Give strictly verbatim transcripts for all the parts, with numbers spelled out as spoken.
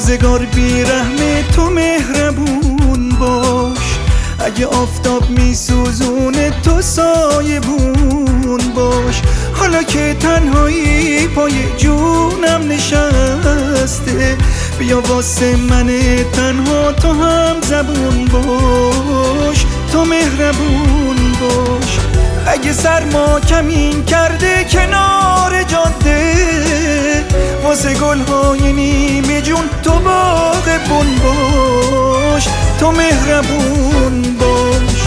روزگار بی رحم تو مهربون باش، اگه آفتاب میسوزونه تو سایبون باش. حالا که تنهایی پای جونم نشسته، بیا واسه من تنها تو هم زبون باش، تو مهربون باش. اگه سرما کمین کرده کنار جاده، واسه گلهای نیمه جون تو باغبون باش، تو مهربون باش.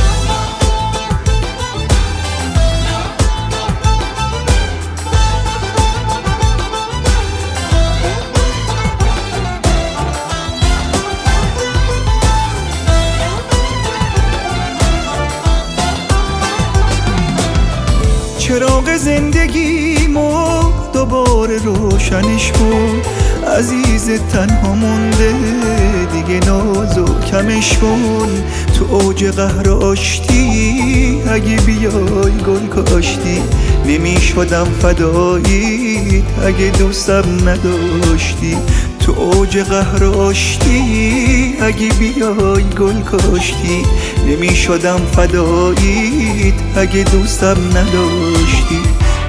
چراغ زندگیمو دوباره روشنش کن، عزیز تنها مونده دیگه نازو کمش کن. تو اوج قهر آشتی اگه بیای گل کاشتی، نمی شدم فداییت اگه دوستم نداشتی. تو اوج قهر آشتی اگه بیای گل کاشتی، نمی شدم فداییت اگه دوستم نداشتی.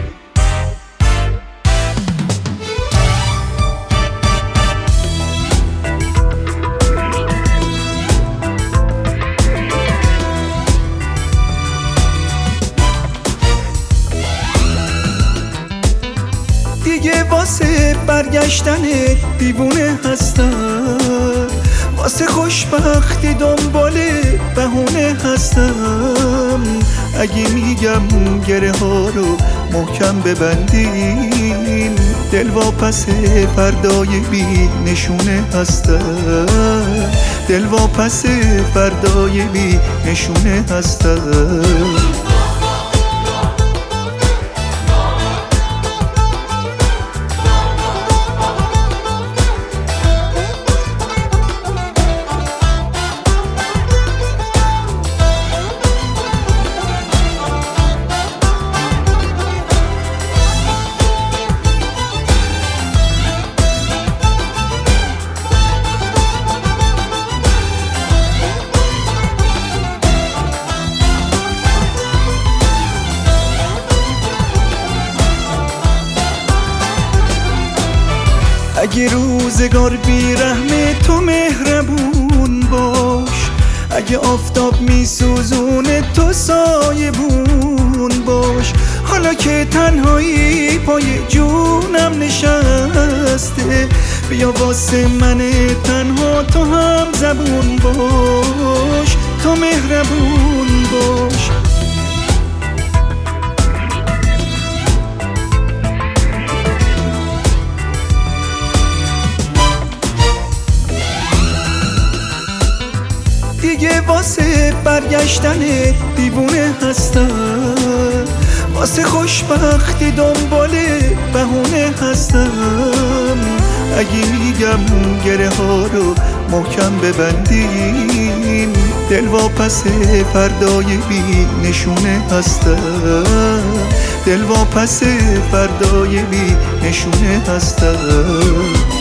دیگه واسه برگشتنت دیوونه هستم، واسه خوشبختی دنبال بهونه هستم. اگه میگم گره ها رو محکم ببندیم، دل واپس فردای بی نشونه هستم، دل واپس فردای بی نشونه هستم. اگه روزگار بی رحم تو مهربون باش، اگه آفتاب میسوزونه تو سایبون باش. حالا که تنهایی پای جونم نشسته، بیا واسه من تنها تو هم زبون باش، تو مهربون باش. دیگه واسه برگشتنت دیوونه هستم، واسه خوشبختی دنبال بهونه هستم. اگه میگم گره ها رو محکم ببندیم، دل واپس فردای بی نشونه هستم، دل واپس فردای بی نشونه هستم.